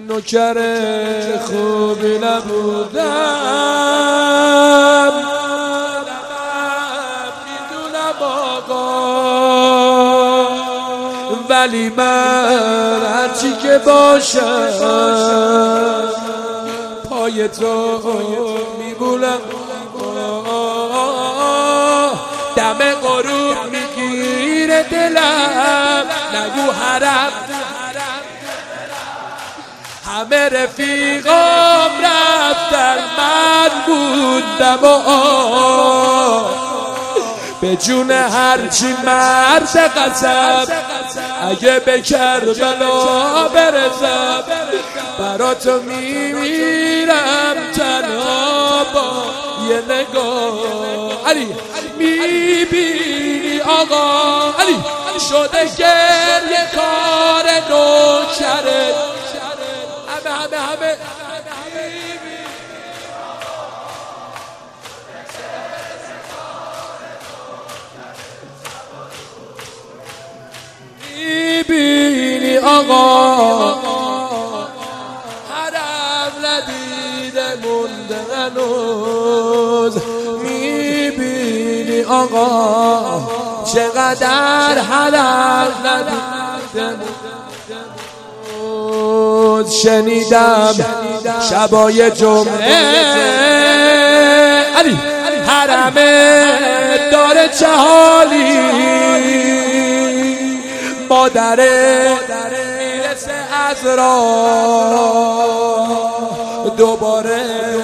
نوکر خوبی نبودم، میدونم آقا، ولی من هرچی که باشم پای تو میبولم. دم غروب میگیره دلم، نگو حرم همه رفیقام رفتن، من بودم به جون هرچی مرد قسم، اگه به کربلا برسم برا تو میمیرم تنها با یه نگاه. علی میبینی آقا، علی شده گریه کار نوکره، همه میبینی آقا، حرم ندیده مونده هنوز. میبینی آقا چقدر حرم ندیده مونده. شنیدم شبای جمعه علی حرمه داره چه حالی، مادره میرسه از راه دوباره.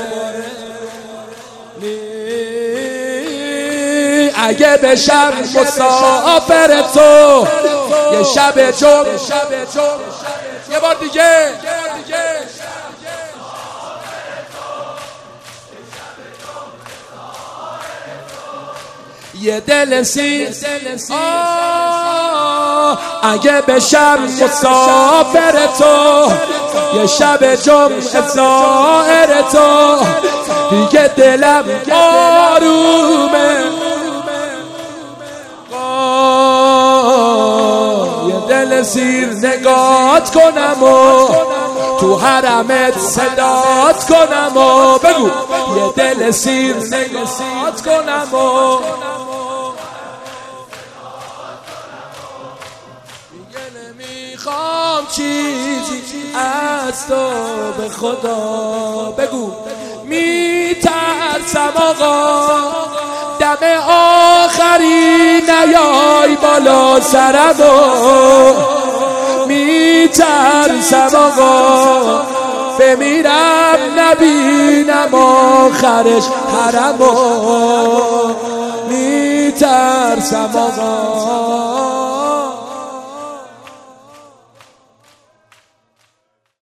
اگه بشم مسافر تو یه شب جمعه، یه بار دیگه یه دل سیر، اگه بشم مسافر تو یه شب جمعه ظاهر تو، دیگه دلم آرومه. یه دل سیر نگات کنم و تو حرمت صدات کنم و بگو یه دل سیر نگات کنم و دیگه نمیخوام چیزی از تو به خدا. بگو میترسم آقا دم آخری نیای بالا سرمو، میترسم آقا بمیرم نبینم آخرش حرمو، میترسم آقا.